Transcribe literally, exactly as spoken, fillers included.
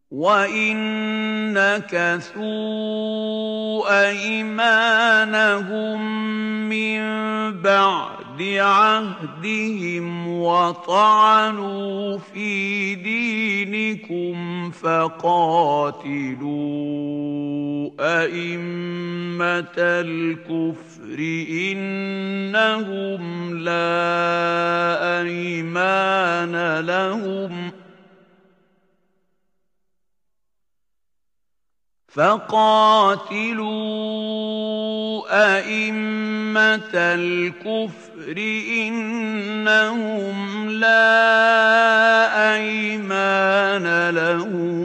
وَإِن نَكَثُوا أَيْمَانَهُم مِّن بَعْدِ عَهْدِهِمْ وَطَعَنُوا فِي دِينِكُمْ فَقَاتِلُوا أَئِمَّةَ الْكُفْرِ إِنَّهُمْ لَا أَيْمَانَ لَهُمْ فَقَاتِلُوا أَئِمَّةَ الْكُفْرِ إِنَّهُمْ لَا أَيْمَانَ لَهُمْ